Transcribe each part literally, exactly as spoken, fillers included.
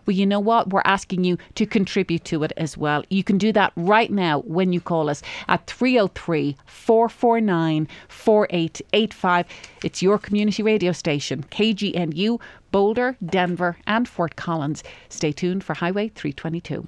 Well, you know what? We're asking you to contribute to it as well. You can do that right now when you call us at three oh three, four four nine, four eight eight five. It's your community radio station, K G N U, Boulder, Denver and Fort Collins. Stay tuned for Highway three twenty-two.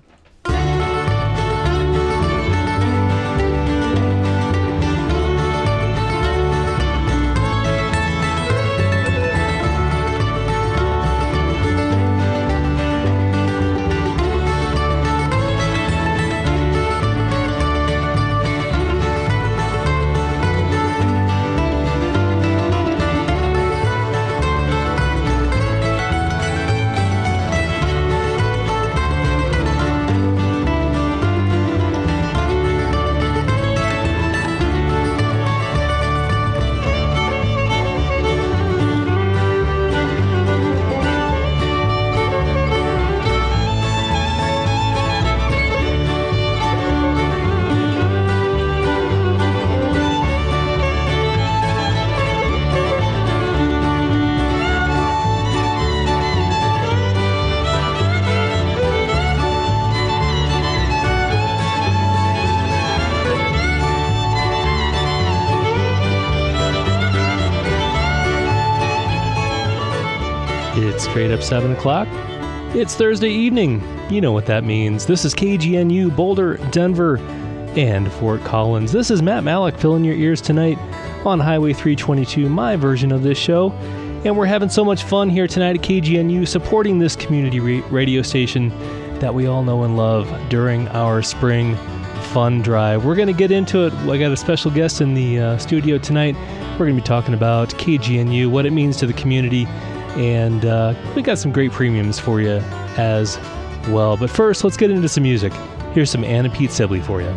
It's straight up seven o'clock. It's Thursday evening. You know what that means. This is K G N U, Boulder, Denver, and Fort Collins. This is Matt Malik filling your ears tonight on Highway three twenty-two, my version of this show. And we're having so much fun here tonight at K G N U, supporting this community ra- radio station that we all know and love during our spring fun drive. We're going to get into it. I got a special guest in the uh, studio tonight. We're going to be talking about K G N U, what it means to the community, and uh, we got some great premiums for you as well. But first, let's get into some music. Here's some Anna Pete Sibley for you.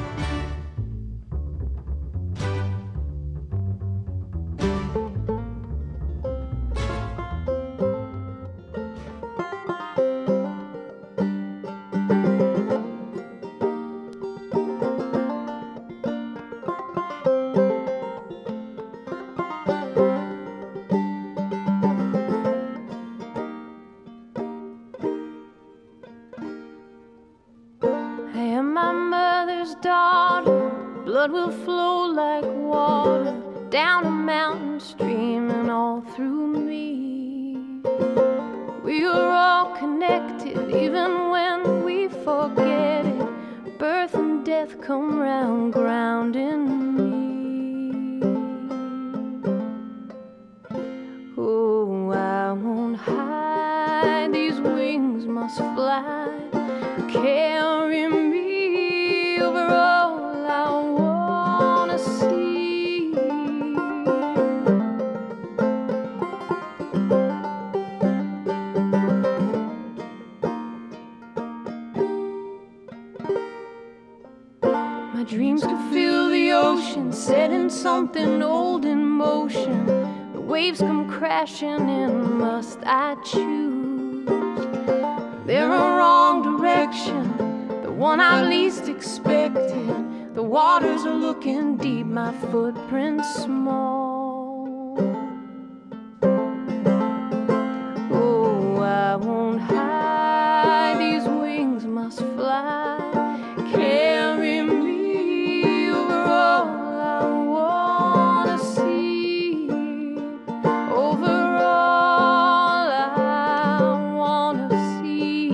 Blood will flow like water down a mountain stream and all through me. We are all connected even when we forget it. Birth and death come round, grounding me. Oh, I won't hide, these wings must fly. Carry me over all I wanna see. My dreams could fill the ocean, setting something old in motion. The waves come crashing in, must I choose? They're a wrong direction, the one I least expected. The waters are looking deep, my footprint's small. Oh, I won't hide, these wings must fly. Carry me over all I wanna see. Over all I wanna see.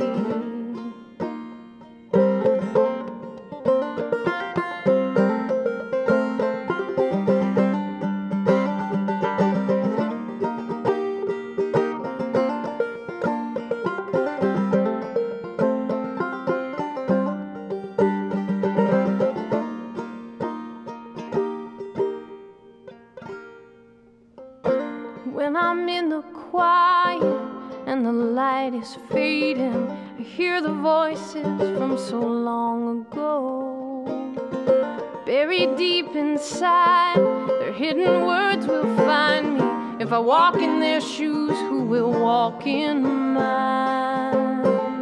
When I'm in the quiet and the light is fading, I hear the voices from so long ago. Buried deep inside, their hidden words will find me. If I walk in their shoes, who will walk in mine?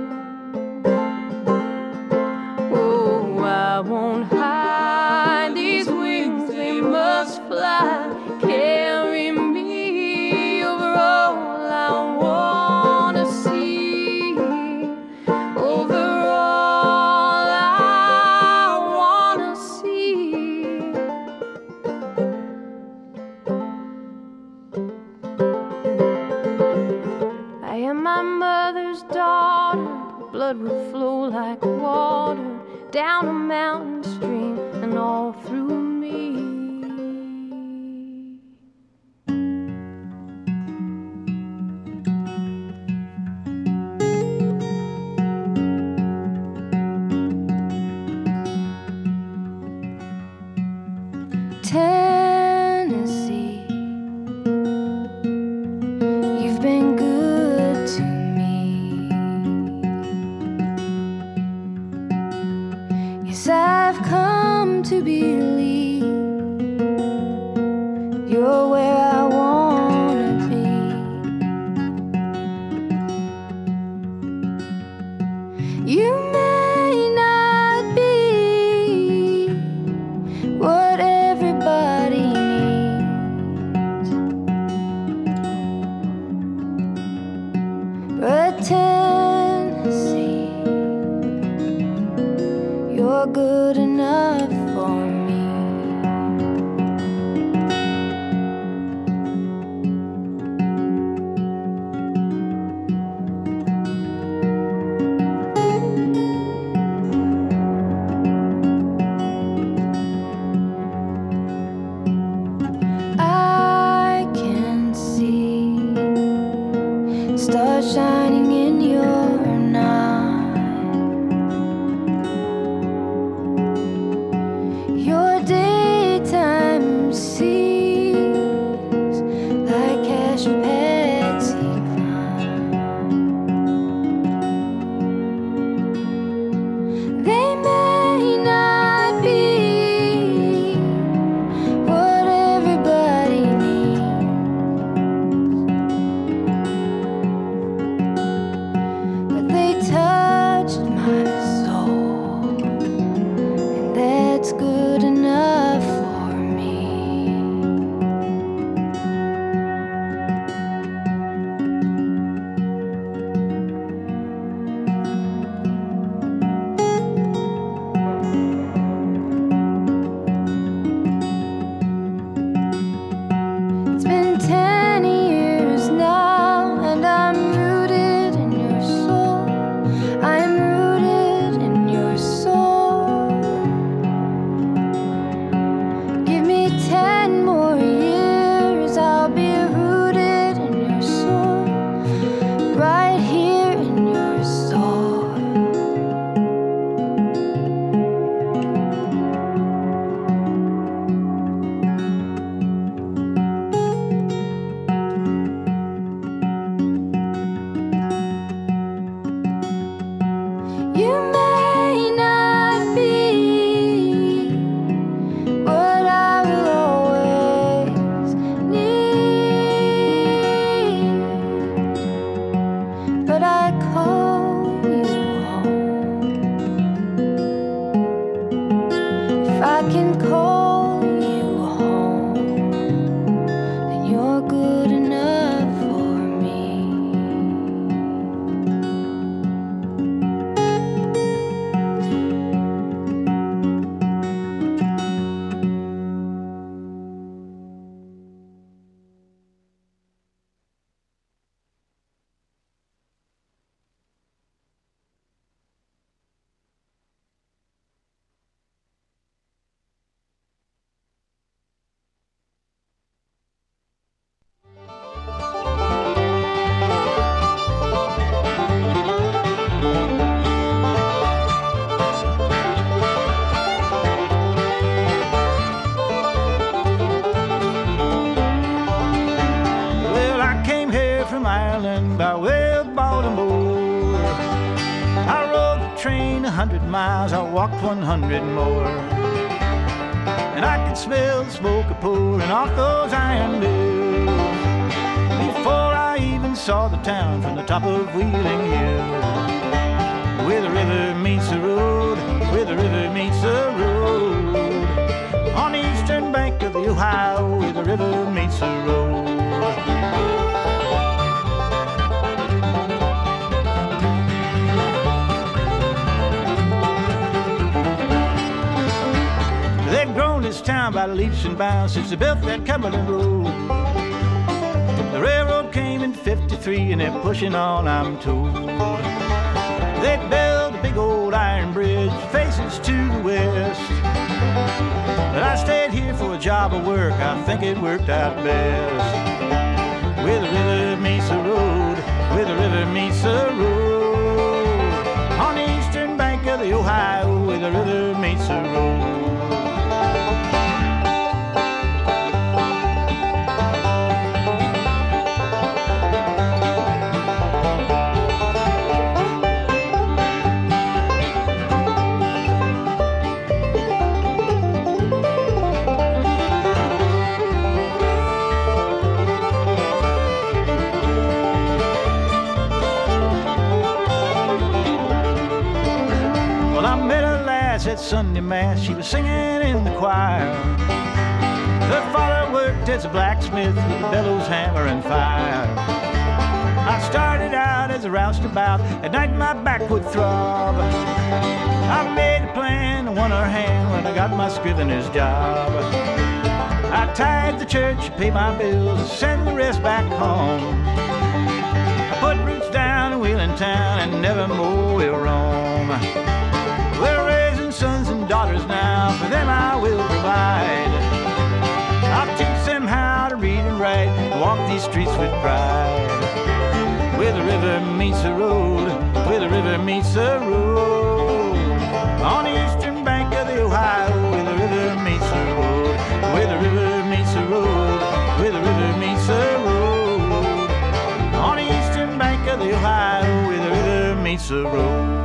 Oh, I won't hide, these wings, they must fly. Carry me over all I wanna see. mother's daughter, blood would flow like water down a mountain stream and all through me. Tennessee, you've been good to me. Yes, I've come to believe you're where I wanna be. You may not be what everybody needs, but Tennessee, you're good enough for me. I can see stars shining in your night. Your daytime sees like Cashew Patsy climb. They may not be what everybody needs, but they touched my soul, and that's good enough for me. It's been ten years now, and I'm rooted in your soul. I'm rooted in your soul. Give me ten more years, I'll be rooted in your soul, right here in your soul. You may not be what I will always need, but I call you home. If I can call you home, then you're good enough for me. Well, I came here from Ireland by way of Baltimore. I rode the train a hundred miles, I walked one hundred more. And I could smell the smoke a pouring off those iron bills before I even saw the town from the top of Wheeling Hill. Where the river meets the road, where the river meets the road, on the eastern bank of the Ohio, where the river meets the road. They've grown this town by leaps and bounds since they built that Cumberland Road. The railroad came in fifty-five three and they're pushing on, I'm told. They built a big old iron bridge, faces to the west. But I stayed here for a job of work, I think it worked out best. Where the river meets the road, where the river meets the road. On the eastern bank of the Ohio, where the river meets the road. At Sunday Mass, she was singing in the choir. Her father worked as a blacksmith with a bellows, hammer, and fire. I started out as a roustabout, at night my back would throb. I made a plan, won her hand when I got my scrivener's job. I tied the church, paid my bills, send the rest back home. I put roots down in Wheeling Town and never more will roam. We're raising sons and daughters now, for them I will provide. I'll teach them how to read and write, and walk these streets with pride. Where the river meets the road, where the river meets the road. On the eastern bank of the Ohio, where the river meets the road. Where the river meets the road, where the river meets the road. On the eastern bank of the Ohio, where the river meets the road.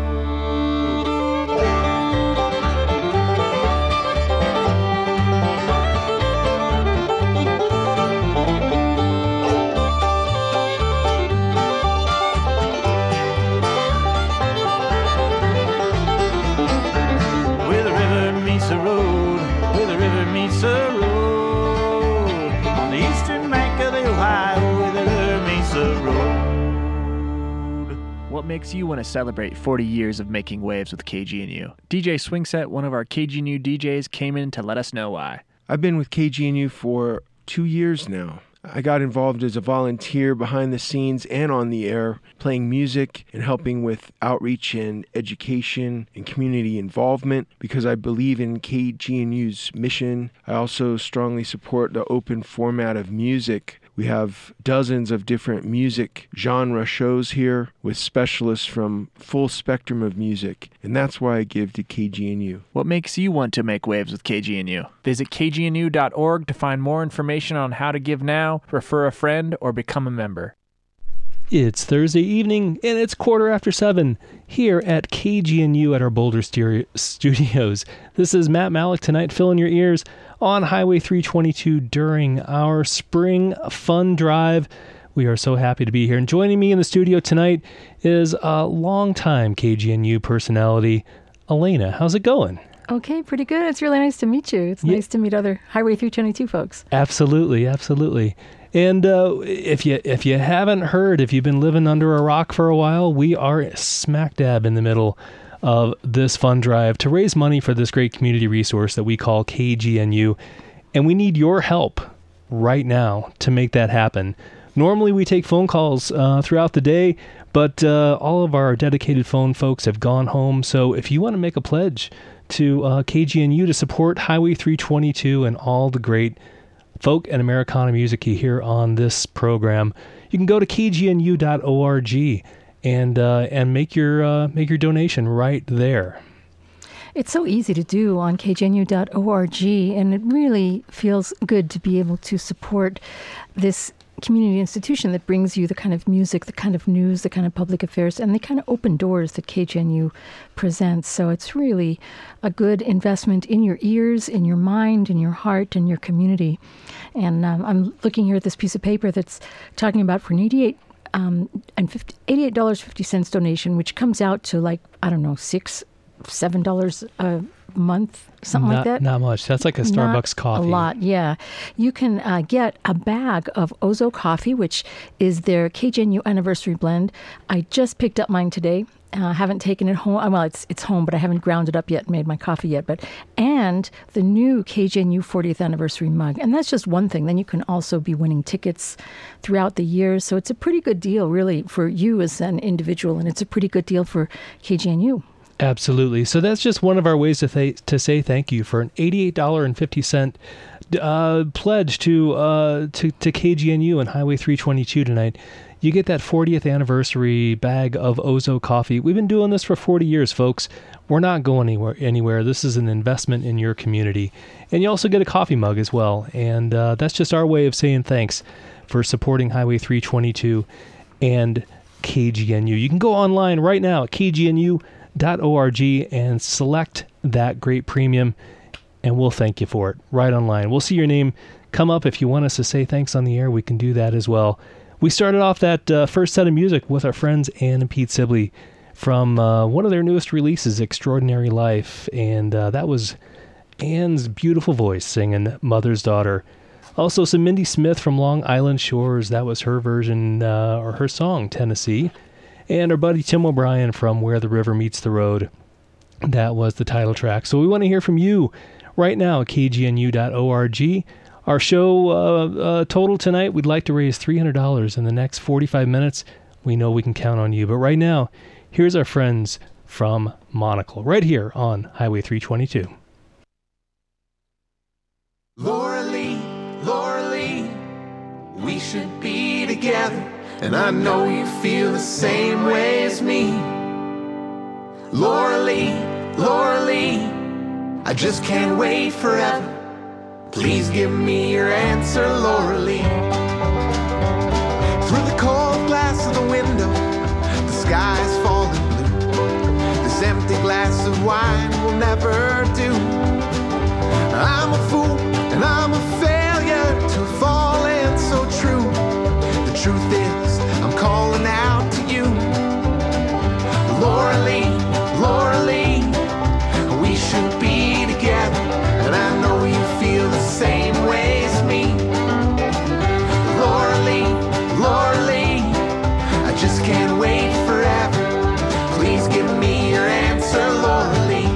What makes you want to celebrate forty years of making waves with K G N U? D J Swingset, one of our K G N U D Js, came in to let us know why. I've been with K G N U for two years now. I got involved as a volunteer behind the scenes and on the air, playing music and helping with outreach and education and community involvement because I believe in K G N U's mission. I also strongly support the open format of music. We have dozens of different music genre shows here with specialists from full spectrum of music, and that's why I give to K G N U. What makes you want to make waves with K G N U? Visit K G N U dot org to find more information on how to give now, refer a friend, or become a member. It's Thursday evening, and it's quarter after seven here at K G N U at our Boulder stereo- studios. This is Matt Malik tonight, filling your ears on Highway three twenty-two during our spring fun drive. We are so happy to be here. And joining me in the studio tonight is a longtime K G N U personality, Elena. How's it going? Okay, pretty good. It's really nice to meet you. It's yeah. nice to meet other Highway three twenty-two folks. Absolutely, absolutely. And uh, if you if you haven't heard, if you've been living under a rock for a while, we are smack dab in the middle of this fun drive to raise money for this great community resource that we call K G N U. And we need your help right now to make that happen. Normally we take phone calls uh, throughout the day, but uh, all of our dedicated phone folks have gone home. So if you want to make a pledge to uh, K G N U to support Highway three twenty-two and all the great folk and Americana music you hear on this program, you can go to K G N U dot org and uh, and make your uh, make your donation right there. It's so easy to do on K G N U dot org, and it really feels good to be able to support this community institution that brings you the kind of music, the kind of news, the kind of public affairs, and the kind of open doors that K G N U presents. So it's really a good investment in your ears, in your mind, in your heart, in your community. And um, I'm looking here at this piece of paper that's talking about for an eighty-eight um, and fifty, eighty-eight dollars and fifty cents donation, which comes out to like, I don't know, six, seven dollars a month, something not, like that. Not much. That's like a Starbucks not coffee. A lot, yeah. You can uh, get a bag of Ozo coffee, which is their K G N U anniversary blend. I just picked up mine today. Uh, haven't taken it home. Well, it's it's home, but I haven't ground it up yet and made my coffee yet. But and the new K G N U fortieth anniversary mug. And that's just one thing. Then you can also be winning tickets throughout the years. So it's a pretty good deal, really, for you as an individual. And it's a pretty good deal for K G N U. Absolutely. So that's just one of our ways to th- to say thank you for an eighty-eight dollars and fifty cents uh, pledge to, uh, to to K G N U and Highway three twenty-two tonight. You get that fortieth anniversary bag of Ozo coffee. We've been doing this for forty years, folks. We're not going anywhere. anywhere. This is an investment in your community. And you also get a coffee mug as well. And uh, that's just our way of saying thanks for supporting Highway three twenty-two and K G N U. You can go online right now at k g n u dot org and select that great premium, and we'll thank you for it right online. We'll see your name come up. If you want us to say thanks on the air, we can do that as well. We started off that uh, first set of music with our friends Ann and Pete Sibley from uh, one of their newest releases, Extraordinary Life, and uh, that was Ann's beautiful voice singing Mother's Daughter. Also some Mindy Smith from Long Island Shores, that was her version, uh, or her song, Tennessee. And our buddy Tim O'Brien from Where the River Meets the Road, that was the title track. So we want to hear from you right now at k g n u dot org. Our show uh, uh, total tonight, we'd like to raise three hundred dollars in the next forty-five minutes. We know we can count on you. But right now, here's our friends from Monocle, right here on Highway three twenty-two. Laura Lee, Laura Lee, we should be together, and I know you feel the same way as me. Laura Lee, Laura Lee, I just can't wait forever. Please give me your answer, Laura Lee. Through the cold glass of the window, the sky is falling blue. This empty glass of wine will never do. I'm a fool and I'm a failure to have fallen so true. The truth is, I'm calling out to you. Laura Lee, Laura Lee, we should be together, and I know you feel the same way as me. Laura Lee, Laura Lee, I just can't wait forever. Please give me your answer, Laura Lee.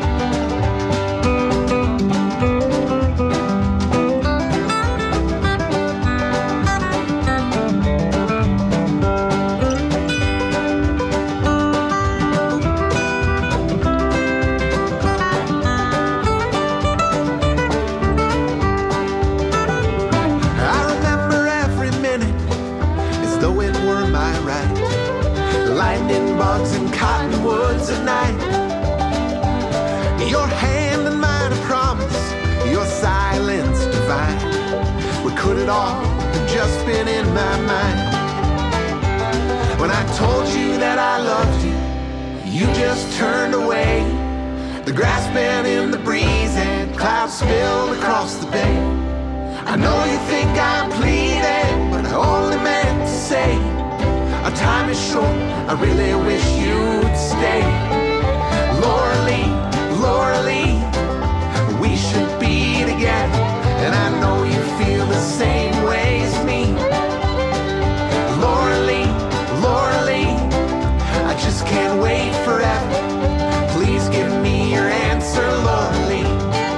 Bugs and cottonwoods at night. Your hand in mine, a promise, your silence divine. What could it all have just been in my mind? When I told you that I loved you, you just turned away. The grass bent in the breeze and clouds spilled across the bay. I know you think I'm pleading, but I only meant to say our time is short, I really wish you'd stay. Laura Lee, Laura Lee, we should be together, and I know you feel the same way as me. Laura Lee, Laura Lee, I just can't wait forever. Please give me your answer, Laura Lee.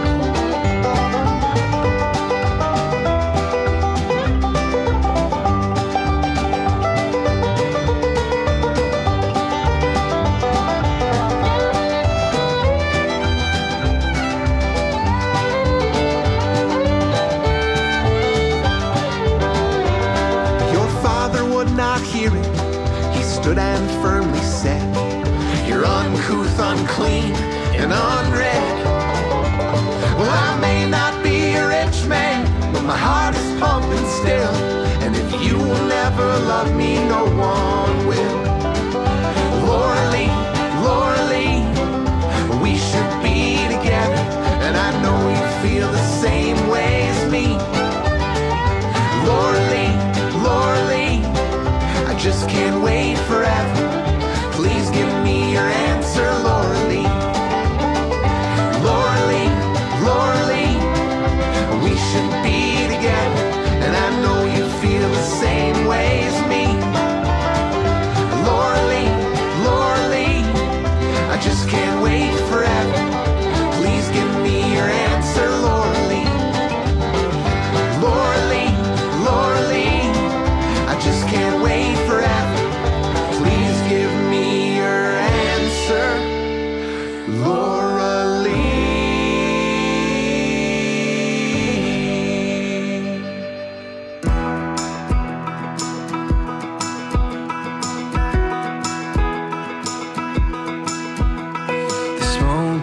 Stood and firmly said, you're uncouth, unclean, and unread. Well, I may not be a rich man, but my heart is pumping still. And if you will never love me, no one will. Laura Lee, Laura Lee, we should be together, and I know you feel the same way as me. Laura Lee, Laura Lee, I just can't wait forever. Please give me your answer, Laura Lee. Laura Lee, Laura Lee, we should be together, and I know you feel the same way as me.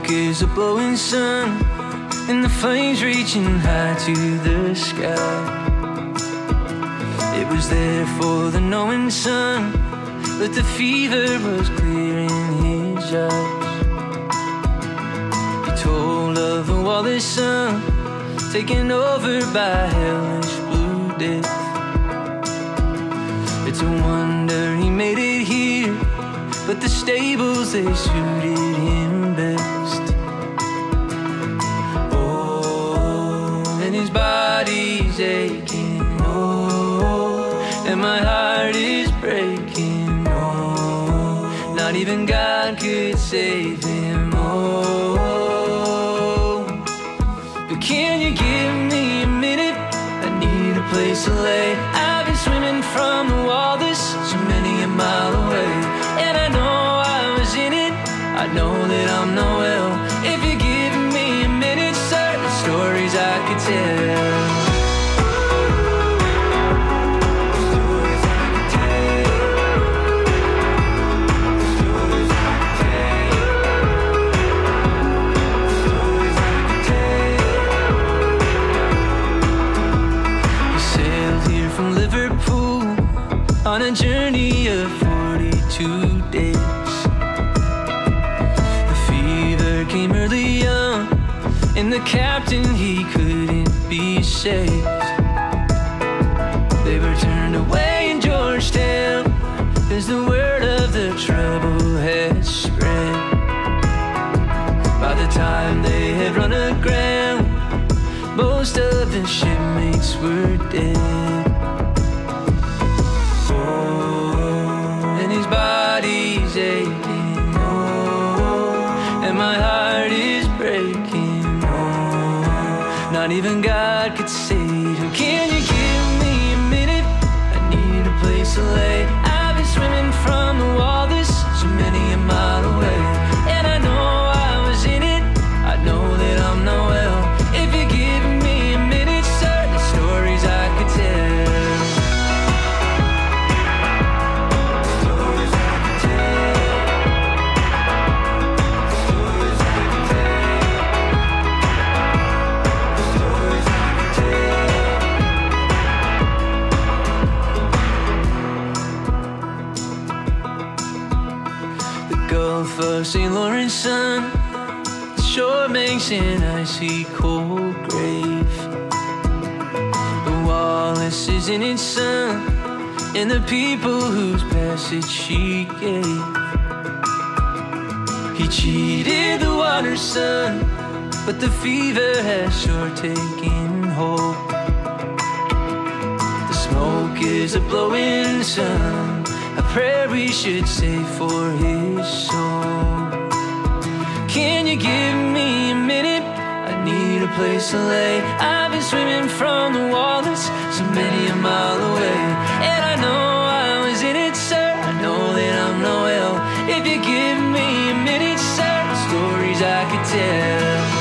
smoke is a blowing sun, and the flames reaching high to the sky. It was there for the knowing sun, but the fever was clear in his eyes. He told of a Wallace son taken over by hellish blue death. It's a wonder he made it here, but the stables, they suited him best. Oh, and his body's aching, oh, and my heart is breaking, oh, not even God could save him, oh. But can you give me a minute? I need a place to lay. I've been swimming from the wall this so many a mile away, and I know I was in it, I know that I'm not well. If you give me a minute, certain stories I could tell. On a journey of forty-two days, the fever came early on, and the captain, he couldn't be saved. They were turned away in Georgetown as the word of the trouble had spread. By the time they had run aground, most of the shipmates were dead. Body's aching, oh, and my heart is breaking, oh, not even God could save him. Can you give me a minute? I need a place to lay. I've been swimming from the wall this so many a mile away, and I know I was in it, I know that I'm not well. If you give me a minute, certain stories I could tell. Of Saint Lawrence sun, the shore makes an icy cold grave. The Wallace is in its sun, and the people whose passage she gave. He cheated the water sun, but the fever has sure taken hold. The smoke is a blowing sun, a prayer we should say for his soul. Can you give me a minute? I need a place to lay. I've been swimming from the Wallace so many a mile away, and I know I was in it, sir, I know that I'm not well. If you give me a minute, sir, stories I could tell.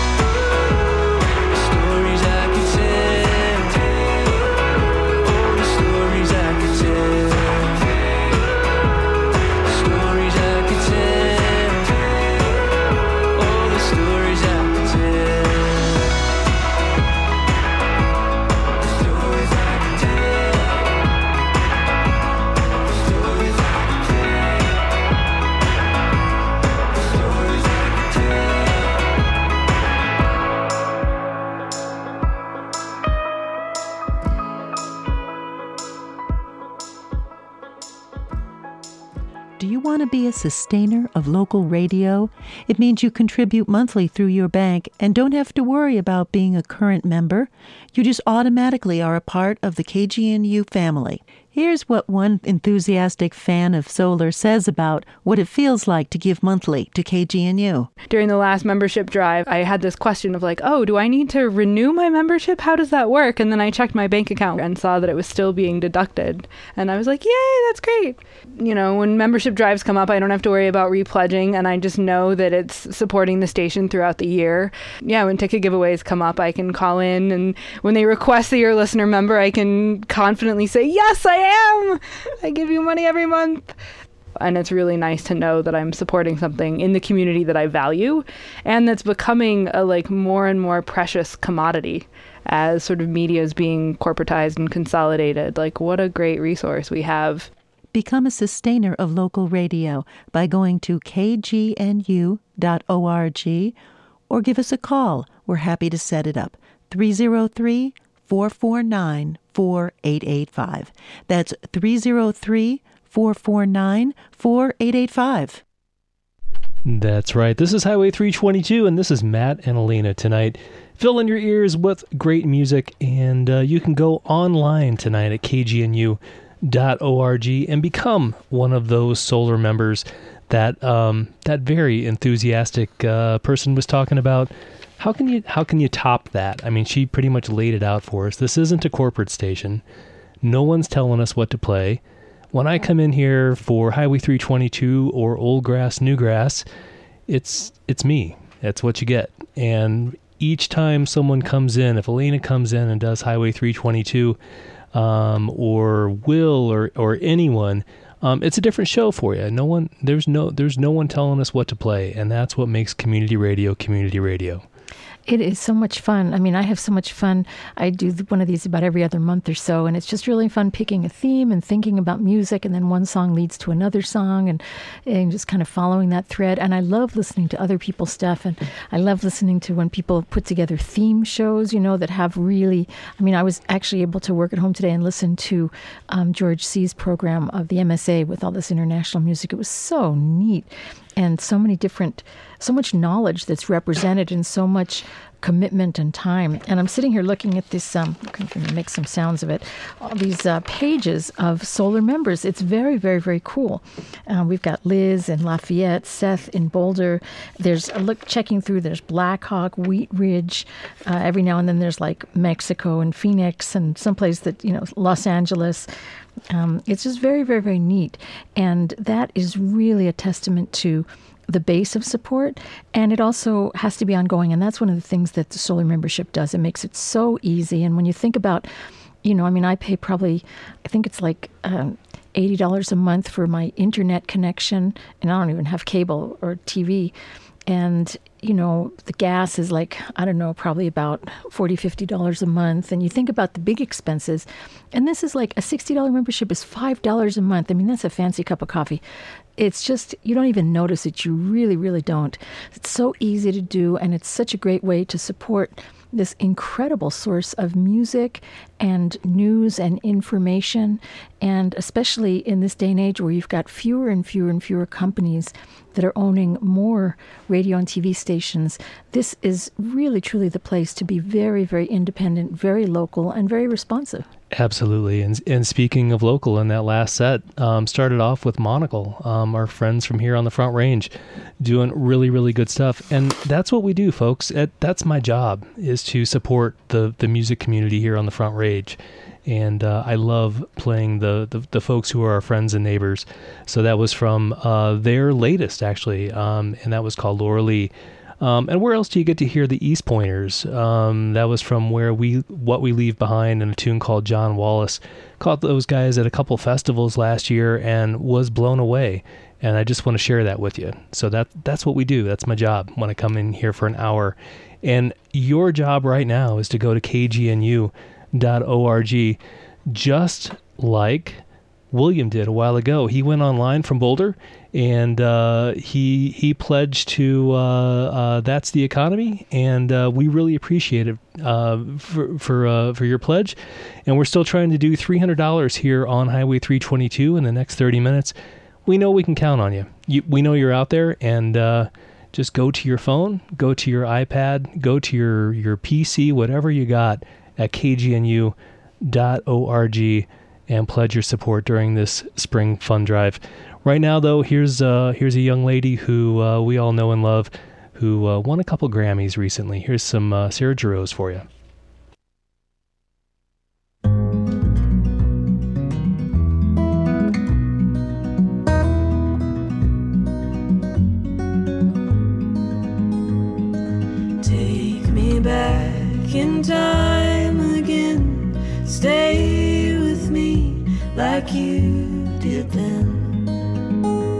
Stories I could tell. Oh, the stories I could tell. Want to be a sustainer of local radio? It means you contribute monthly through your bank and don't have to worry about being a current member. You just automatically are a part of the K G N U family. Here's what one enthusiastic fan of solar says about what it feels like to give monthly to K G N U. During the last membership drive, I had this question of like, oh, do I need to renew my membership? How does that work? And then I checked my bank account and saw that it was still being deducted. And I was like, yay, that's great. You know, when membership drives come up, I don't have to worry about repledging, and I just know that it's supporting the station throughout the year. Yeah, when ticket giveaways come up, I can call in, and when they request that you're a listener member, I can confidently say, yes, I am. I give you money every month. And it's really nice to know that I'm supporting something in the community that I value and that's becoming a like more and more precious commodity as sort of media is being corporatized and consolidated. Like, what a great resource we have. Become a sustainer of local radio by going to k g n u dot org or give us a call. We're happy to set it up. three oh three, four four nine, four eight eight five. That's three oh three, four four nine, four eight eight five. That's right. This is Highway three twenty-two, and this is Matt and Alina tonight. Fill in your ears with great music, and uh, you can go online tonight at k g n u dot org and become one of those solar members that um, that very enthusiastic uh, person was talking about. How can you how can you top that? I mean, she pretty much laid it out for us. This isn't a corporate station. No one's telling us what to play. When I come in here for Highway three twenty-two or Old Grass, New Grass, it's it's me. That's what you get. And each time someone comes in, if Alina comes in and does Highway three twenty-two, um, or Will or or anyone, um, it's a different show for you. No one, there's no there's no one telling us what to play, and that's what makes community radio community radio. It is so much fun. I mean, I have so much fun. I do one of these about every other month or so, and it's just really fun picking a theme and thinking about music, and then one song leads to another song, and, and just kind of following that thread. And I love listening to other people's stuff, and I love listening to when people put together theme shows, you know, that have really, I mean, I was actually able to work at home today and listen to um, George C's program of the M S A with all this international music. It was so neat. And so many different, so much knowledge that's represented and so much commitment and time. And I'm sitting here looking at this, um, I'm going to make some sounds of it, all these uh, pages of solar members. It's very, very, very cool. Uh, we've got Liz in Lafayette, Seth in Boulder. There's, a look checking through, there's Blackhawk, Wheat Ridge. Uh, every now and then there's like Mexico and Phoenix and someplace that, you know, Los Angeles. Um, it's just very, very, very neat. And that is really a testament to the base of support. And it also has to be ongoing. And that's one of the things that the solar membership does. It makes it so easy. And when you think about, you know, I mean, I pay probably, I think it's like um, eighty dollars a month for my internet connection. And I don't even have cable or T V. And, you know, the gas is like, I don't know, probably about forty dollars, fifty dollars a month. And you think about the big expenses. And this is like a sixty dollars membership is five dollars a month. I mean, that's a fancy cup of coffee. It's just, you don't even notice it. You really, really don't. It's so easy to do. And it's such a great way to support this incredible source of music and news and information. And especially in this day and age where you've got fewer and fewer and fewer companies that are owning more radio and T V stations, this is really, truly the place to be very, very independent, very local, and very responsive. Absolutely. And and speaking of local, in that last set, um, started off with Monocle, um, our friends from here on the Front Range, doing really, really good stuff. And that's what we do, folks. It, that's my job, is to support the, the music community here on the Front Range. And uh, I love playing the, the, the folks who are our friends and neighbors. So that was from uh, their latest, actually, um, and that was called Laura Lee. Um, and where else do you get to hear the East Pointers? Um, that was from Where We What We Leave Behind, and a tune called John Wallace. Caught those guys at a couple festivals last year and was blown away. And I just want to share that with you. So that that's what we do. That's my job when I come in here for an hour. And your job right now is to go to k g n u dot org, just like William did a while ago. He went online from Boulder, and uh, he he pledged to uh, uh, That's the Economy, and uh, we really appreciate it uh, for for uh, for your pledge. And we're still trying to do three hundred dollars here on Highway three twenty-two in the next thirty minutes. We know we can count on you. you we know you're out there, and uh, just go to your phone, go to your iPad, go to your, your P C, whatever you got, at k g n u dot org, and pledge your support during this spring fund drive. Right now, though, here's uh, here's a young lady who uh, we all know and love, who uh, won a couple Grammys recently. Here's some uh, Sarah Jarosz for you. Take me back in time again. Stay with me like you did then.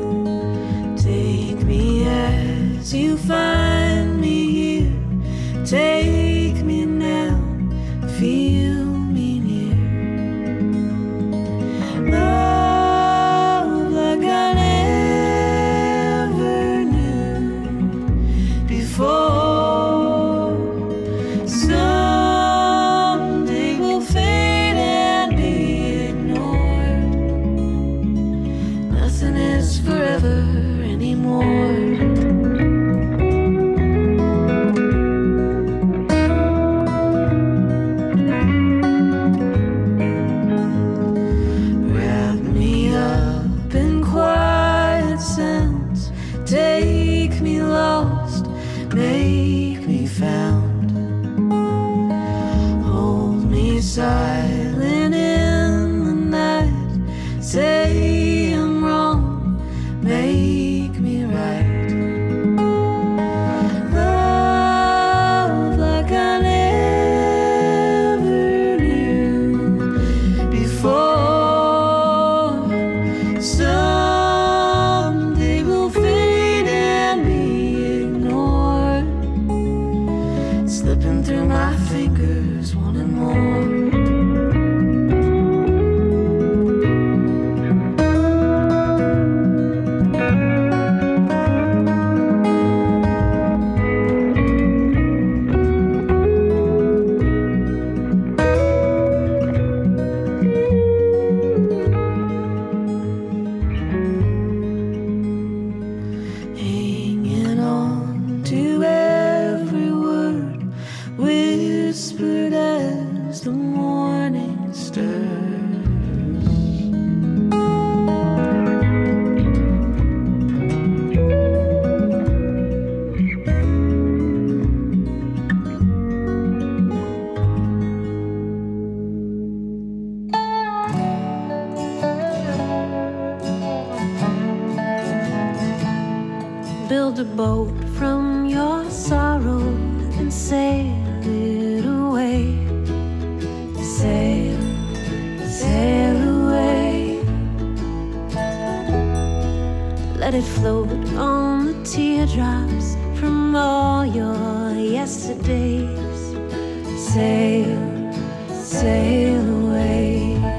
make me found. Hold me silent in the night, say I'm wrong, make me right. Love like I never knew before. Someday will fade and be ignored, slipping through my fingers, wanting more. Hanging on to every word whispered as the morning stirs. Build a boat from your sorrow and sail it away. Sail, sail away. Let it float on the teardrops from all your yesterdays. Sail, sail away.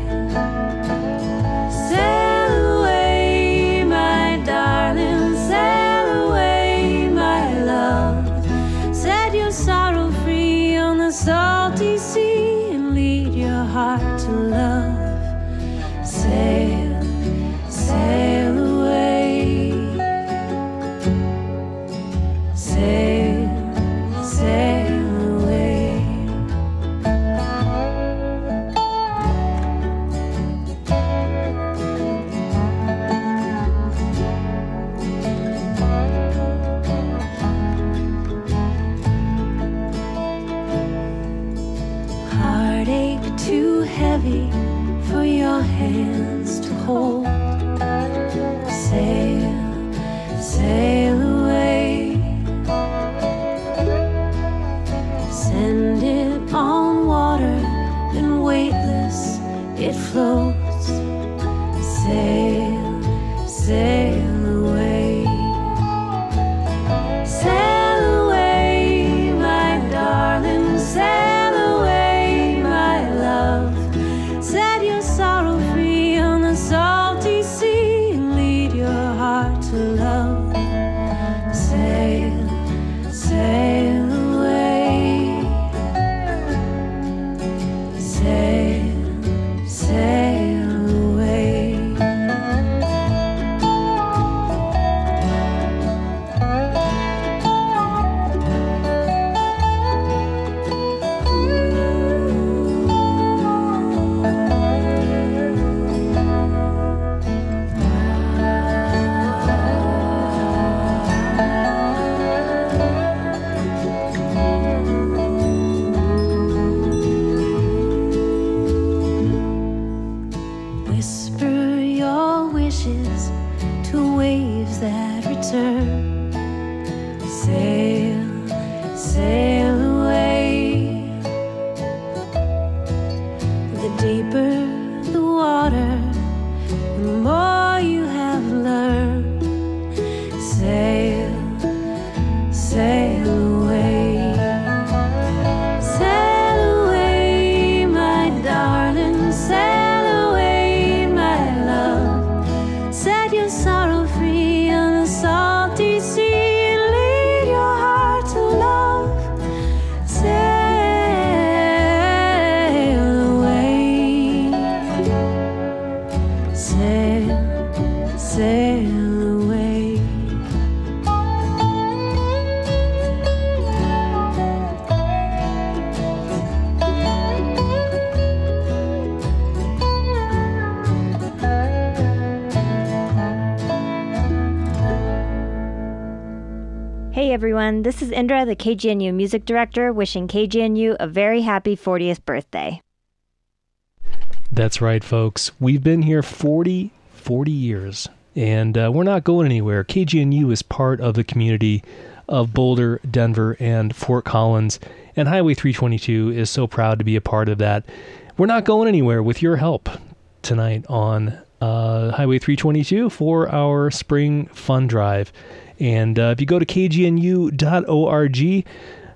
Sail away, my darling, sail away, my love. Set your sorrow free on the salty sea and lead your heart to love. Sail, sail away. Sail, sail away. Heartache too heavy for your hands to hold. Sail, sail away. Send it on water and weightless it floats. Sail, sail away. Sail away, my darling, sail away, my love. Set your sorrow free on the salty sea and lead your heart to love. Sail, sail away. Sail, sail away. Whisper your wishes to waves that return. Sail, sail away. The deeper the water, the more you have learned. Sail, sail away. Sail away, my darling, sail away, my love. Set your sorrow free on the salty sea and lead your heart to love. Sail away. Sail, sail away. Hey everyone, this is Indra, the K G N U music director, wishing K G N U a very happy fortieth birthday. That's right, folks. We've been here forty, forty years, and uh, we're not going anywhere. K G N U is part of the community of Boulder, Denver, and Fort Collins, and Highway three twenty-two is so proud to be a part of that. We're not going anywhere with your help tonight on uh, Highway three twenty-two for our spring fun drive. And uh, if you go to K G N U dot org,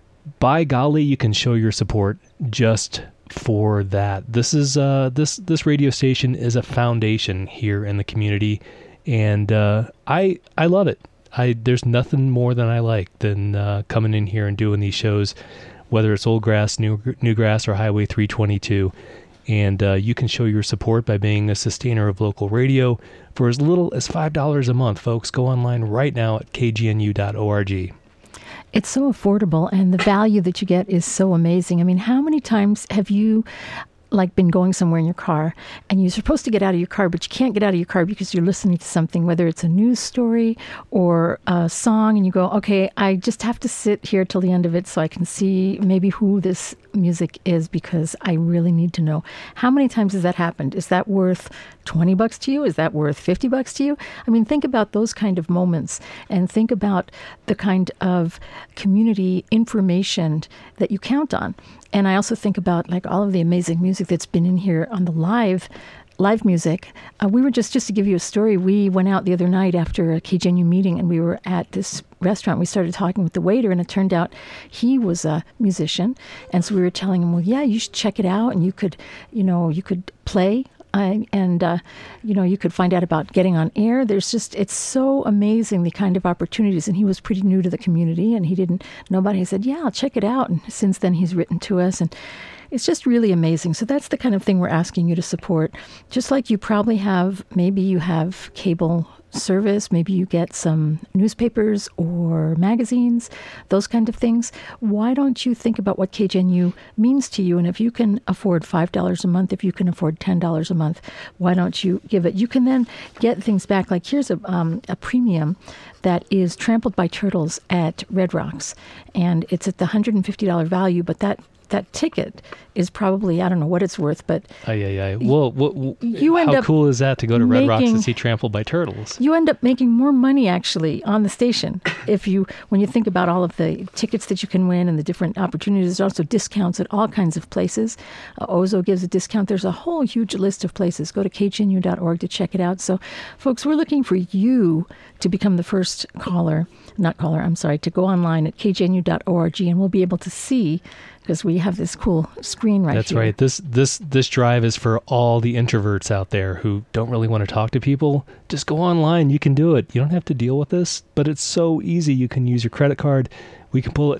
by golly, you can show your support just for that. This is uh, this this radio station is a foundation here in the community, and uh, I I love it. I there's nothing more than I like than uh, coming in here and doing these shows, whether it's Old Grass, New New Grass, or Highway three twenty-two. And uh, you can show your support by being a sustainer of local radio for as little as five dollars a month, folks. Go online right now at K G N U dot org. It's so affordable, and the value that you get is so amazing. I mean, how many times have you like been going somewhere in your car and you're supposed to get out of your car, but you can't get out of your car because you're listening to something, whether it's a news story or a song, and you go, okay, I just have to sit here till the end of it so I can see maybe who this music is, because I really need to know. How many times has that happened? Is that worth twenty bucks to you? Is that worth fifty bucks to you? I mean, think about those kind of moments, and think about the kind of community information that you count on. And I also think about like all of the amazing music that's been in here on the live live music. Uh, we were just, just to give you a story, we went out the other night after a K G N U meeting, and we were at this restaurant. We started talking with the waiter, and it turned out he was a musician. And so we were telling him, well, yeah, you should check it out, and you could, you know, you could play. Uh, and, uh, you know, you could find out about getting on air. There's just, it's so amazing, the kind of opportunities. And he was pretty new to the community, and he didn't, nobody said, yeah, I'll check it out. And since then he's written to us, and it's just really amazing. So that's the kind of thing we're asking you to support. Just like you probably have, maybe you have cable service, maybe you get some newspapers or magazines, those kind of things. Why don't you think about what K G N U means to you? And if you can afford five dollars a month, if you can afford ten dollars a month, why don't you give it? You can then get things back. Like here's a, um, a premium that is Trampled by Turtles at Red Rocks. And it's at the one hundred fifty dollars value, but that that ticket is probably, I don't know what it's worth, but Aye, aye, aye. Well, what, you end how up cool is that to go to Red Rocks making- and see Trampled by Turtles? you end up making more money actually on the station if you, when you think about all of the tickets that you can win and the different opportunities. There's also discounts at all kinds of places. Uh, Ozo gives a discount. There's a whole huge list of places. Go to K G N U dot org to check it out. So, folks, we're looking for you to become the first caller, not caller, I'm sorry, to go online at K G N U dot org, and we'll be able to see, because we have this cool screen right That's here. right. This this this drive is for all the introverts out there who don't really want to talk to people. Just go online. You can do it. You don't have to deal with this, but it's so easy. You can use your credit card. We can pull it.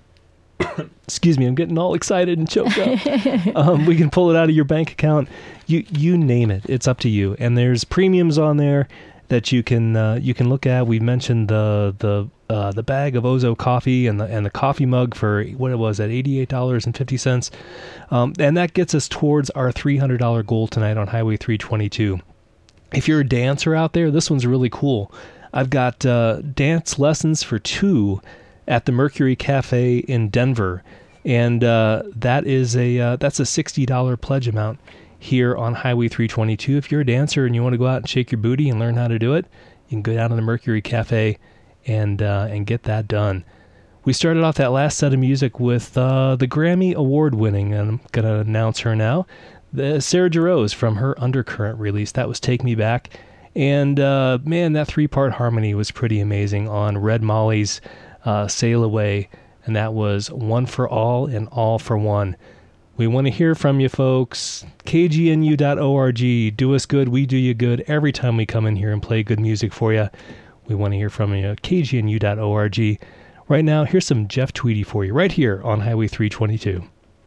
Excuse me, I'm getting all excited and choked up. um, we can pull it out of your bank account. You you name it. It's up to you. And there's premiums on there that you can uh, you can look at. We mentioned the the uh, the bag of Ozo coffee and the and the coffee mug for what it was at eighty-eight dollars and fifty cents, um, and that gets us towards our three hundred dollars goal tonight on Highway three twenty-two. If you're a dancer out there, this one's really cool. I've got uh, dance lessons for two at the Mercury Cafe in Denver, and uh, that is a uh, that's a sixty dollars pledge amount here on Highway three twenty-two. If you're a dancer and you want to go out and shake your booty and learn how to do it, you can go down to the Mercury Cafe and uh, and get that done. We started off that last set of music with uh, the Grammy Award winning, and I'm going to announce her now, the Sarah Jarosz from her Undercurrent release. That was Take Me Back. And uh, man, that three-part harmony was pretty amazing on Red Molly's uh, Sail Away, and that was One for All and All for One. We want to hear from you, folks. K G N U dot org. Do us good, we do you good every time we come in here and play good music for you. We want to hear from you. K G N U dot org. Right now, here's some Jeff Tweedy for you right here on Highway three twenty-two.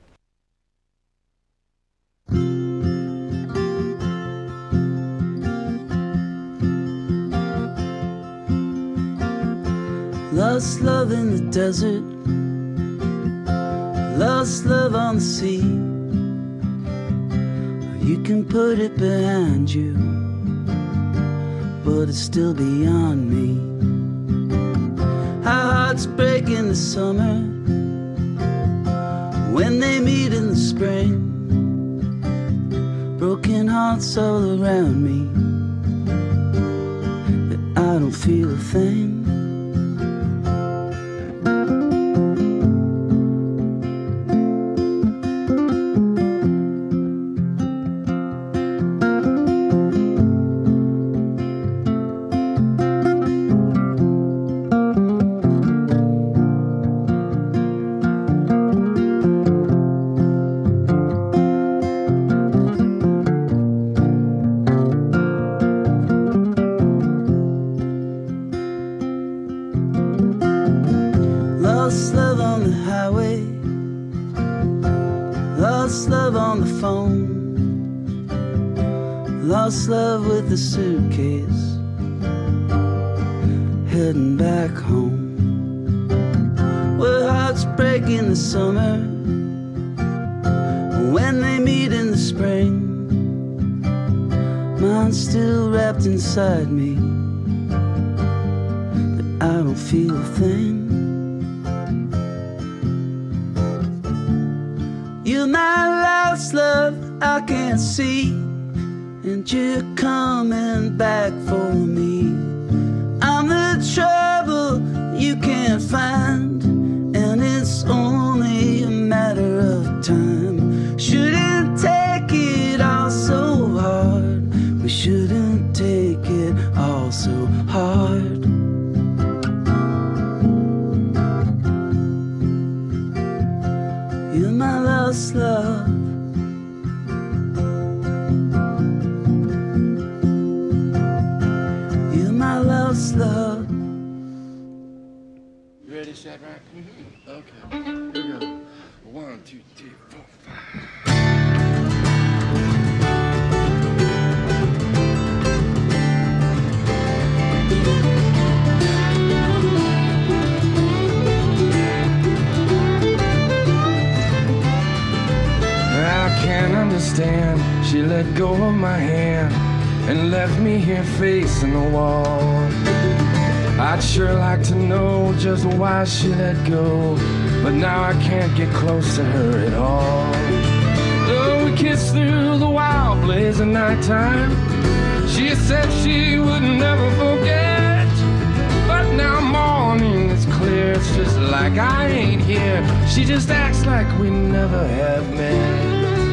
Lost love in the desert, lost love on the sea. You can put it behind you, but it's still beyond me. How hard hearts break in the summer when they meet in the spring. Broken hearts all around me, but I don't feel a thing. Lost love on the highway, lost love on the phone, lost love with the suitcase, heading back home. Where hearts break in the summer when they meet in the spring. Mine's still wrapped inside me, but I don't feel a thing. You're my lost love I can't see, and you're coming back for me. I'm the trouble you can't find, and it's only a matter of time. Shouldn't take it all so hard. We shouldn't take it all so hard. You're my lost love. You're my lost love. You ready, Shadrach? Mm-hmm. Okay. Here we go. One, two, three, four, five. Understand, she let go of my hand and left me here facing the wall. I'd sure like to know just why she let go, but now I can't get close to her at all. Oh, we kissed through the wild blaze of nighttime. She said she would never forget, but now morning is clear. It's just like I ain't here. She just acts like we never have met.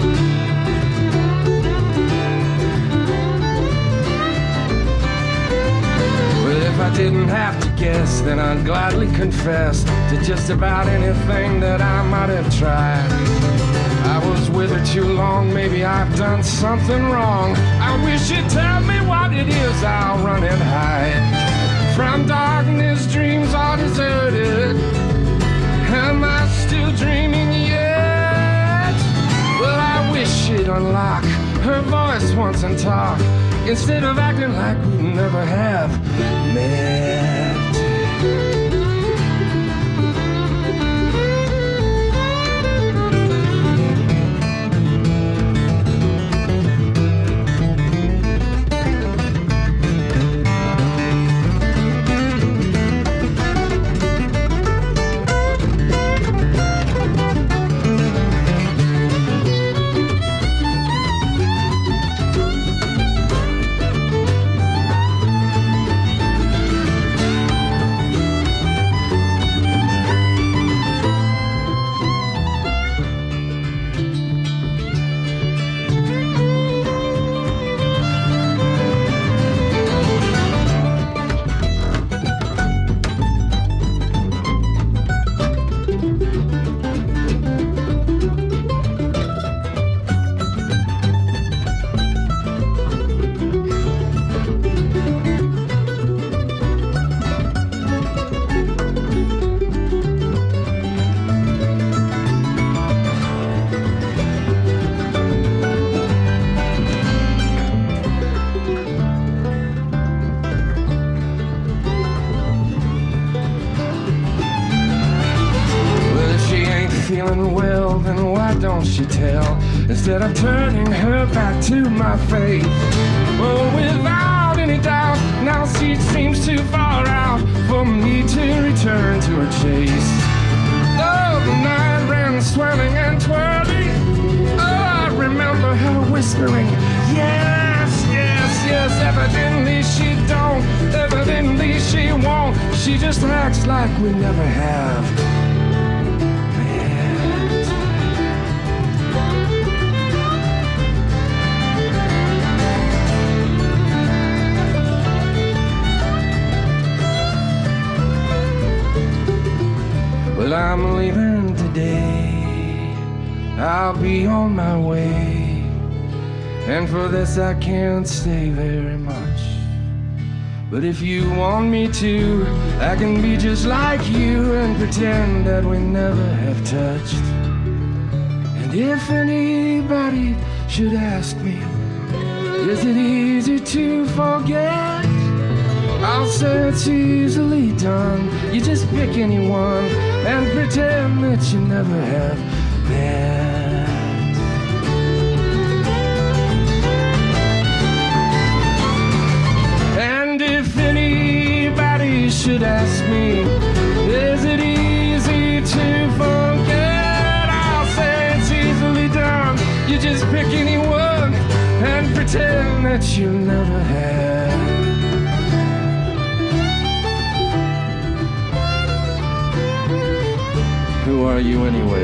If I didn't have to guess, then I'd gladly confess to just about anything that I might have tried. I was with her too long, maybe I've done something wrong. I wish you'd tell me what it is, I'll run and hide. From darkness, dreams are deserted. Am I still dreaming yet? Well, I wish she'd unlock her voice once and talk, instead of acting like we never have met. Don't she tell, instead of turning her back to my faith? Well, without any doubt, now she seems too far out for me to return to summer chase. Oh, the night ran swirling and twirling. Oh, I remember her whispering, yes, yes, yes. Evidently she don't, evidently she won't. She just acts like we never have. Well, I'm leaving today, I'll be on my way, and for this I can't stay very much. But if you want me to, I can be just like you and pretend that we never have touched. And if anybody should ask me, is it easy to forget? I'll say it's easily done. You just pick anyone and pretend that you never have met. And if anybody should ask me, is it easy to forget? I'll say it's easily done. You just pick anyone and pretend that you never have. Who are you anyway?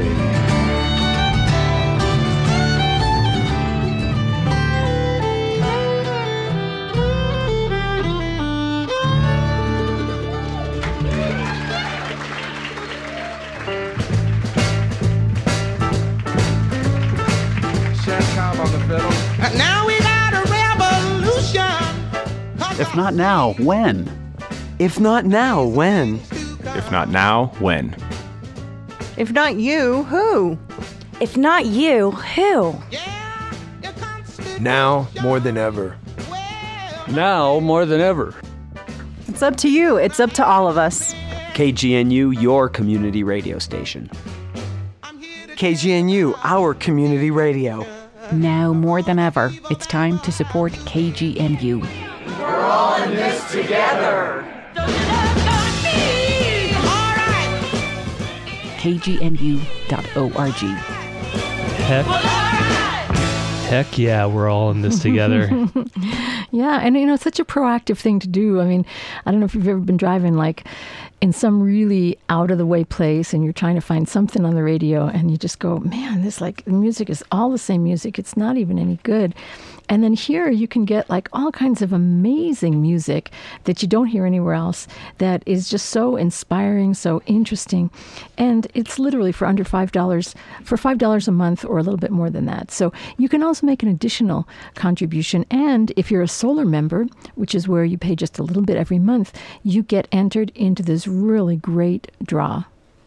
Shantom on the fiddle. Now we got a revolution. If not now, when? If not now, when? If not now, when? If not you, who? If not you, who? Now more than ever. Now more than ever. It's up to you. It's up to all of us. K G N U, your community radio station. K G N U, our community radio. Now more than ever, it's time to support K G N U. We're all in this together. K G N U dot org. Heck, heck yeah, we're all in this together. Yeah, and you know, it's such a proactive thing to do. I mean, I don't know if you've ever been driving like in some really out of the way place and you're trying to find something on the radio and you just go, man, this like the music is all the same music. It's not even any good. And then here you can get like all kinds of amazing music that you don't hear anywhere else that is just so inspiring, so interesting. And it's literally for under five dollars, for five dollars a month or a little bit more than that. So you can also make an additional contribution. And if you're a solar member, which is where you pay just a little bit every month, you get entered into this really great draw.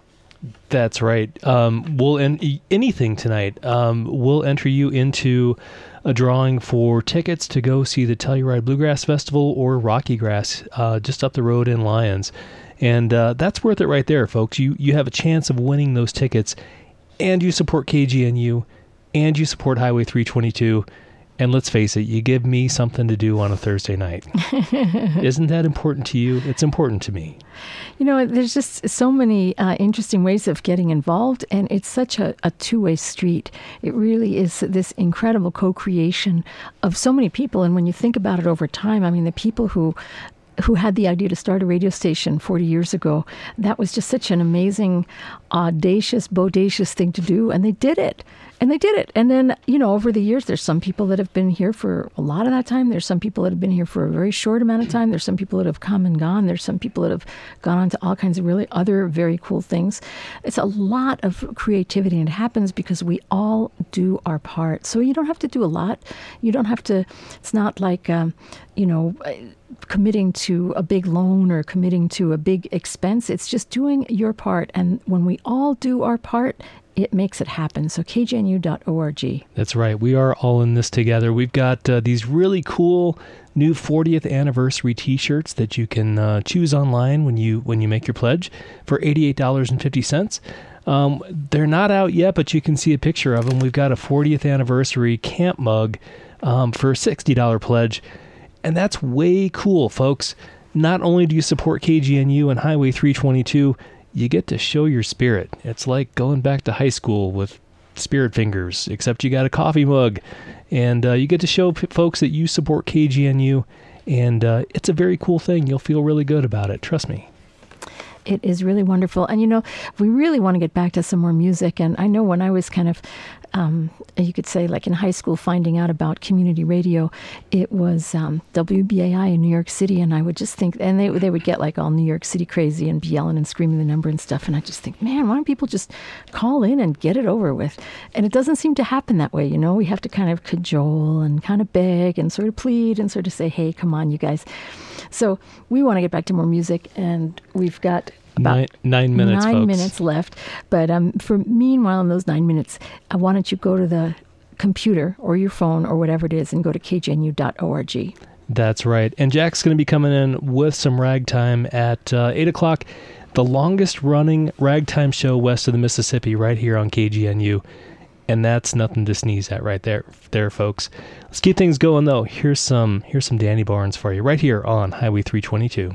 That's right. Um, we'll en- anything tonight. Um, we'll enter you into a drawing for tickets to go see the Telluride Bluegrass Festival or Rocky Grass uh, just up the road in Lyons. And uh, that's worth it right there, folks. You you have a chance of winning those tickets, and you support K G N U, and you support Highway three twenty-two. And let's face it, you give me something to do on a Thursday night. Isn't that important to you? It's important to me. You know, there's just so many uh, interesting ways of getting involved, and it's such a, a two-way street. It really is this incredible co-creation of so many people. And when you think about it over time, I mean, the people who who had the idea to start a radio station forty years ago, that was just such an amazing, audacious, bodacious thing to do. And they did it. And they did it. And then, you know, over the years, there's some people that have been here for a lot of that time. There's some people that have been here for a very short amount of time. There's some people that have come and gone. There's some people that have gone on to all kinds of really other very cool things. It's a lot of creativity, and it happens because we all do our part. So you don't have to do a lot. You don't have to, it's not like, um, you know, committing to a big loan or committing to a big expense. It's just doing your part. And when we all do our part, it makes it happen. So K G N U dot org. That's right. We are all in this together. We've got uh, these really cool new fortieth anniversary T-shirts that you can uh, choose online when you when you make your pledge for eighty-eight dollars and fifty cents. Um, they're not out yet, but you can see a picture of them. We've got a fortieth anniversary camp mug um, for a sixty dollars pledge. And that's way cool, folks. Not only do you support K G N U and Highway three twenty-two, you get to show your spirit. It's like going back to high school with spirit fingers, except you got a coffee mug, and uh, you get to show p- folks that you support K G N U, and uh, it's a very cool thing. You'll feel really good about it. Trust me. It is really wonderful. And, you know, we really want to get back to some more music. And I know when I was kind of, um, you could say like in high school, finding out about community radio, it was um, W B A I in New York City. And I would just think, and they, they would get like all New York City crazy and be yelling and screaming the number and stuff. And I just think, man, why don't people just call in and get it over with? And it doesn't seem to happen that way. You know, we have to kind of cajole and kind of beg and sort of plead and sort of say, hey, come on, you guys. So we want to get back to more music, and we've got about nine, nine minutes, nine folks. minutes left. But um, for meanwhile, in those nine minutes, uh, why don't you go to the computer or your phone or whatever it is and go to k g n u dot org. That's right. And Jack's going to be coming in with some ragtime at uh, eight o'clock, the longest running ragtime show west of the Mississippi, right here on K G N U. And that's nothing to sneeze at right there, there, folks. Let's keep things going, though. Here's some, here's some Danny Barnes for you right here on Highway three twenty-two.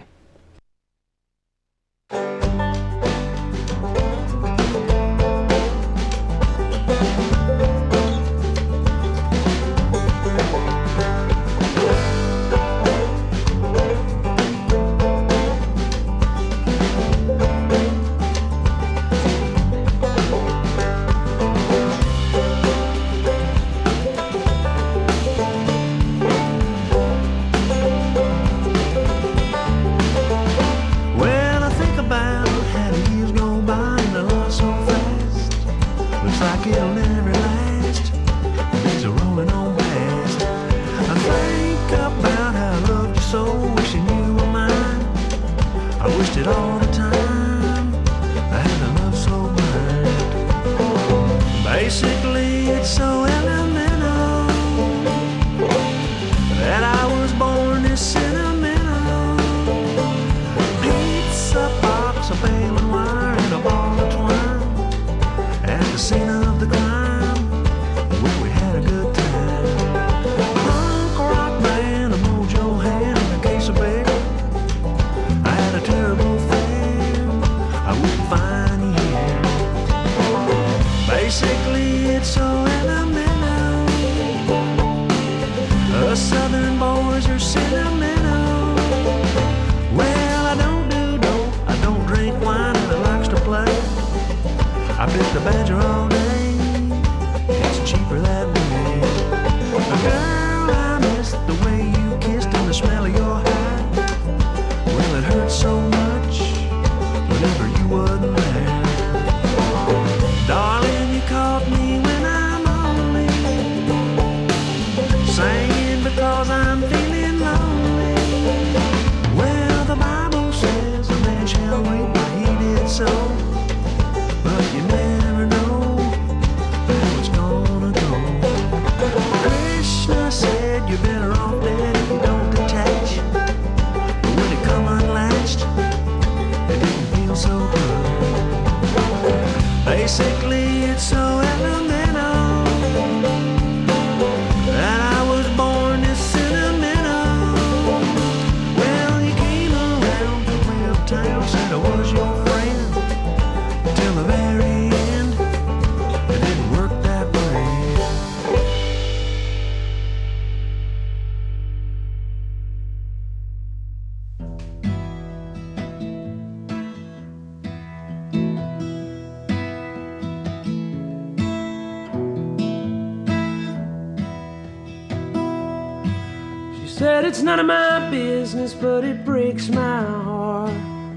Said it's none of my business, but it breaks my heart.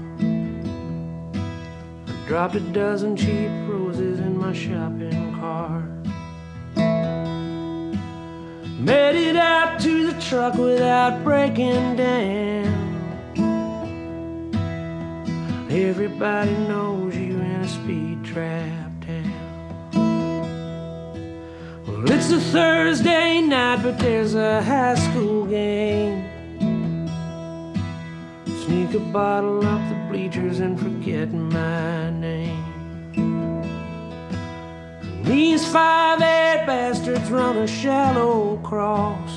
I dropped a dozen cheap roses in my shopping cart. Made it out to the truck without breaking down. Everybody knows you in a speed trap town. Well, it's a Thursday night, but there's a high school game. Sneak a bottle up the bleachers and forget my name. And these five-eight bastards run a shallow cross.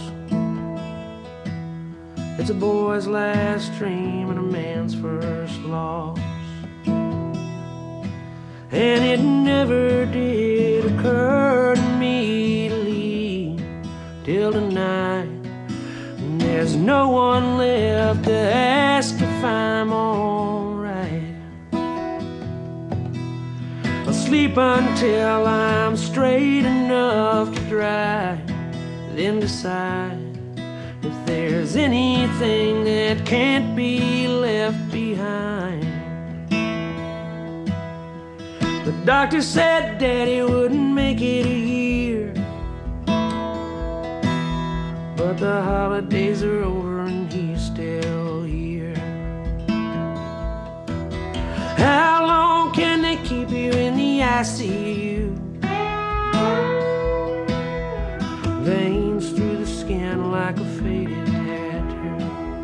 It's a boy's last dream and a man's first loss. and it never did occur to me to leave till tonight. And there's no one left to ask if I'm alright. I'll sleep until I'm straight enough to drive, then decide if there's anything that can't be left behind. The doctor said Daddy wouldn't make it a year, but the holidays are over and he's still here. How long can they keep you in the I C U? Veins through the skin like a faded tattoo.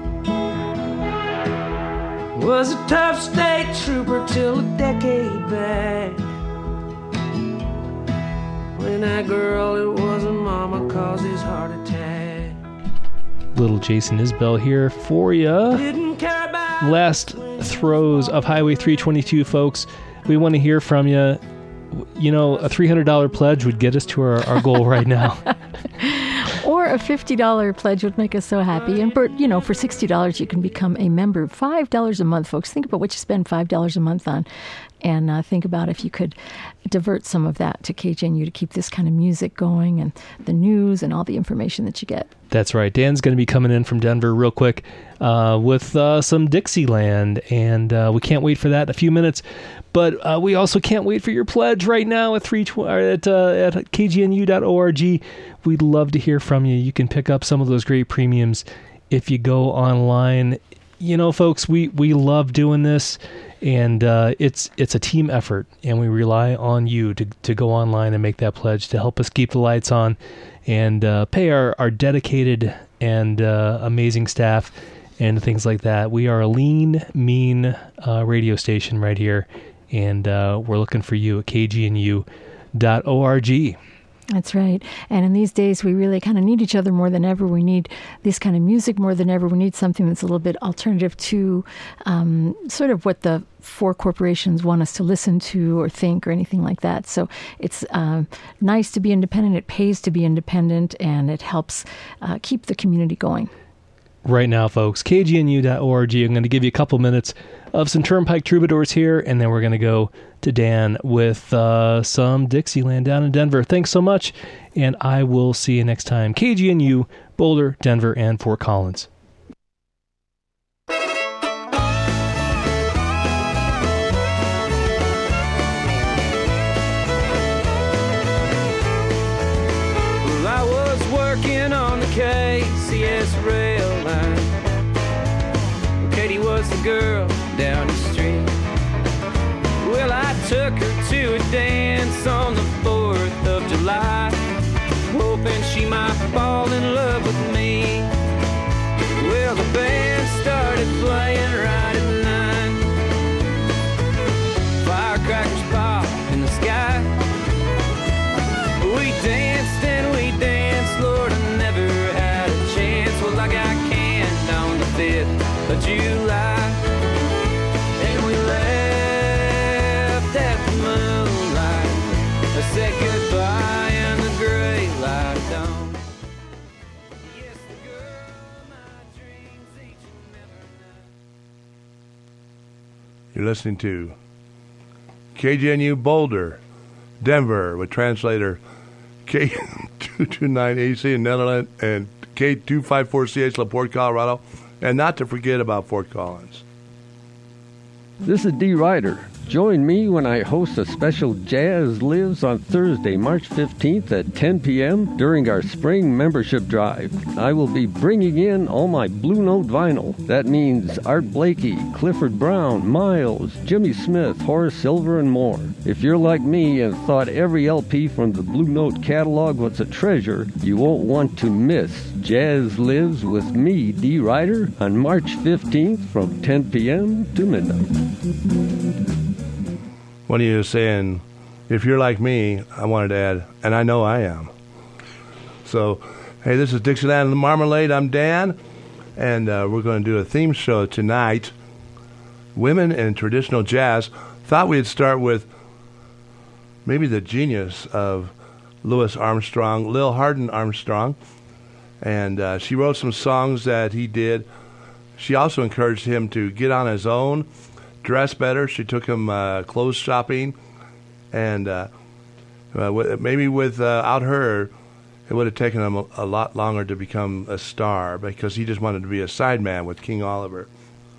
Was a tough state trooper till a decade back, when that girl, it wasn't mama, caused his heart attack. Little Jason Isbell here for you. Didn't care about Last throws of Highway three twenty-two, folks. We want to hear from you. You know, a three hundred dollars pledge would get us to our, our goal right now. Or a fifty dollars pledge would make us so happy. And, for, you know, for sixty dollars, you can become a member. five dollars a month, folks. Think about what you spend five dollars a month on. And uh, think about if you could divert some of that to K G N U to keep this kind of music going and the news and all the information that you get. That's right. Dan's going to be coming in from Denver real quick uh, with uh, some Dixieland, and uh, we can't wait for that in a few minutes. But uh, we also can't wait for your pledge right now at three at uh, at K G N U dot org. We'd love to hear from you. You can pick up some of those great premiums if you go online. You know, folks, we, we love doing this, and uh, it's it's a team effort, and we rely on you to, to go online and make that pledge to help us keep the lights on and uh, pay our, our dedicated and uh, amazing staff and things like that. We are a lean, mean uh, radio station right here, and uh, we're looking for you at K G N U dot org. That's right. And in these days, we really kind of need each other more than ever. We need this kind of music more than ever. We need something that's a little bit alternative to um, sort of what the four corporations want us to listen to or think or anything like that. So it's um, nice to be independent. It pays to be independent, and it helps uh, keep the community going. Right now, folks, K G N U dot org. I'm going to give you a couple minutes of some Turnpike Troubadours here, and then we're going to go to Dan with uh, some Dixieland down in Denver. Thanks so much, and I will see you next time. K G N U, Boulder, Denver, and Fort Collins. Well, I was working on the K C S rail line. Katie was the girl down the street. Well, I took her to a dance on the fourth of July, hoping she might fall in love with me. Well, the band started playing right at nine. Firecrackers popped in the sky. We danced and we danced, Lord, I never had a chance. Well, I got canned on the fifth of July. I said goodbye and the gray light dawn. Yes, the girl of my dreams, each and every night. You're listening to K G N U Boulder, Denver, with translator K two twenty-nine A C in Netherlands and K two fifty-four C H LaPorte, Colorado, and not to forget about Fort Collins. This is Dee Ryder. Join me when I host a special Jazz Lives on Thursday, March fifteenth at ten p.m. during our spring membership drive. I will be bringing in all my Blue Note vinyl. That means Art Blakey, Clifford Brown, Miles, Jimmy Smith, Horace Silver, and more. If you're like me and thought every L P from the Blue Note catalog was a treasure, you won't want to miss Jazz Lives with me, Dee Ryder, on March fifteenth from ten p.m. to midnight. What are you saying? If you're like me, I wanted to add, and I know I am. So, hey, this is Dixieland and the Marmalade. I'm Dan, and uh, we're going to do a theme show tonight. Women in traditional jazz. Thought we'd start with maybe the genius of Louis Armstrong, Lil Hardin Armstrong. And uh, she wrote some songs that he did. She also encouraged him to get on his own, dress better. She took him uh, clothes shopping. And uh, uh, maybe without her, it would have taken him a, a lot longer to become a star because he just wanted to be a sideman with King Oliver.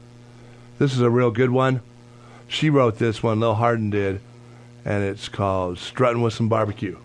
This is a real good one. She wrote this one, Lil Hardin did, and it's called Strutting with Some Barbecue.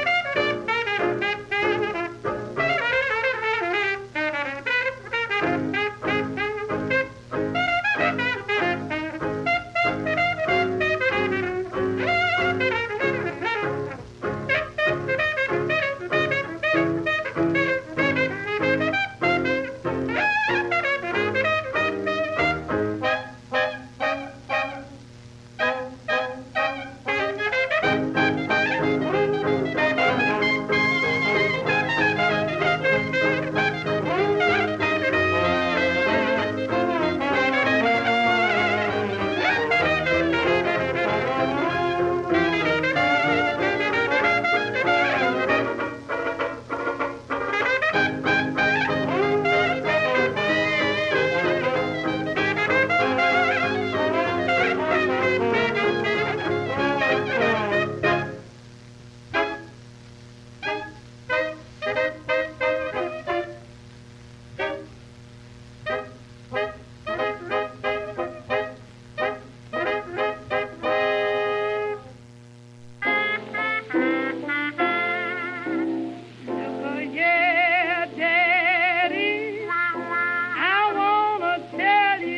Thank you.